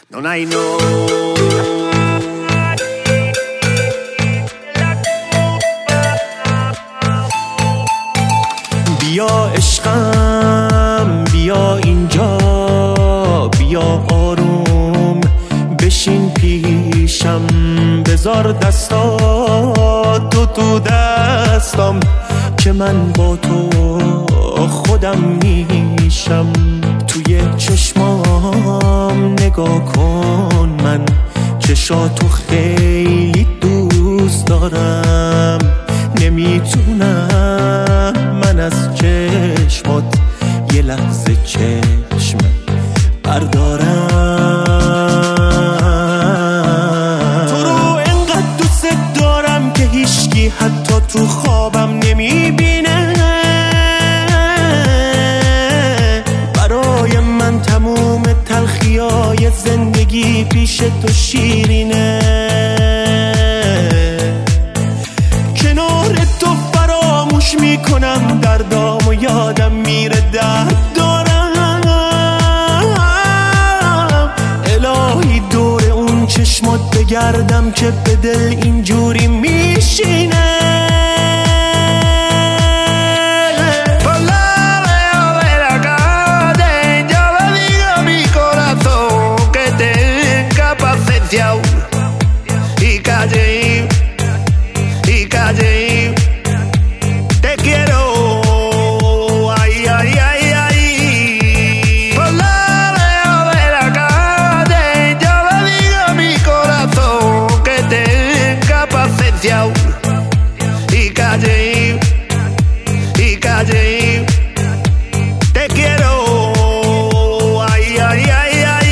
Non hay no. بیا عشقم بیا اینجا، بیا آروم بشین پیشم، بذار دستاتو تو دستم که من با تو خودم میشم. توی چشمام نگاه کن، من چشاتو خیلی دوست دارم، نمیتونم من از چشمات یه لحظه چشم بردارم. تو رو انقدر دوست دارم که هیچکی حتی تو خوابم نمیبینه. برای من تموم تلخیای زندگی پیش تو شیرینه. کنار تو فراموش میکنم دردام و یادم میره درد دارم. الهی دور اون چشمات بگردم که به دل اینجوری میشینه. Y calle, te quiero, ay, ay, ay, ay. Por la veo de la calle, yo le digo a mi corazón que tenga paciencia. Y calle, te quiero, ay, ay, ay, ay.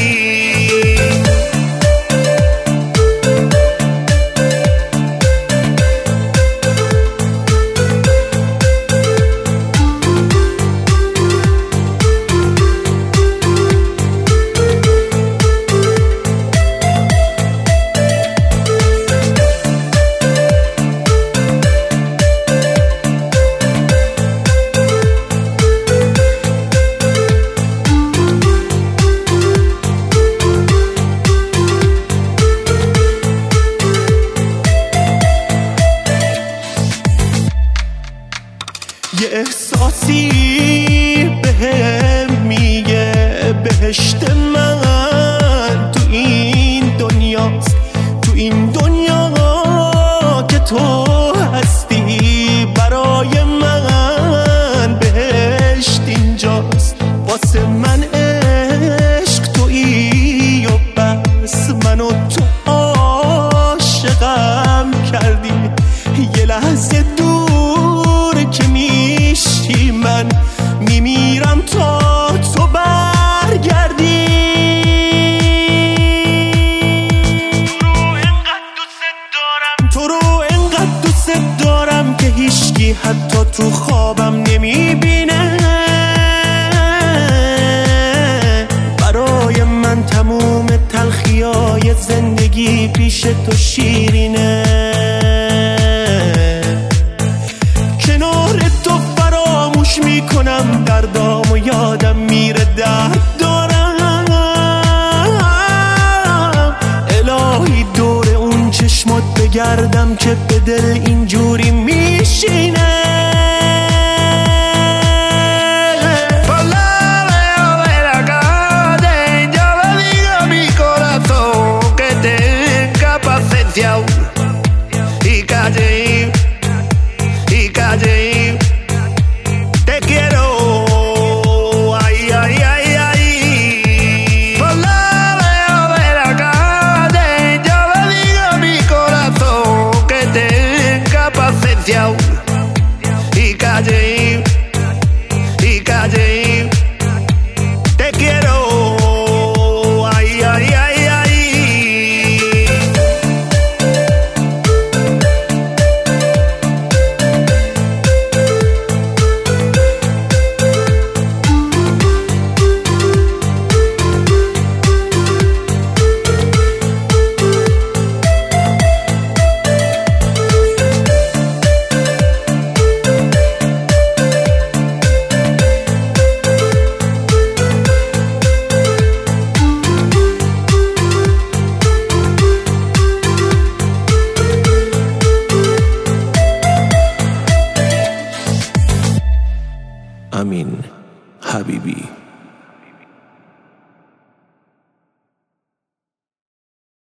یه احساسی بهم میگه بهشت من تو این دنیاست، تو این دنیا که تو هستی. برای من بهشت اینجاست، واسه من عشق تویی و بس. منو تو عاشقم کردی، یه لحظه دور که میشی من میمیرم تا تو برگردی. تو رو انقدر دوست دارم که هیچکی حتی تو خوابم نمیبینه. برای من تموم تلخیای زندگی پیش تو شیرینه. کنار تو فراموش میکنم دردام و یادم میره درد دارم. الهی دور اون چشمات بگردم که به دل اینجوری میشینه. Y calle, te quiero, ay, ay, ay, ay. Por la veo de la calle, yo le digo a mi corazón que tenga paciencia. امین حبیبی.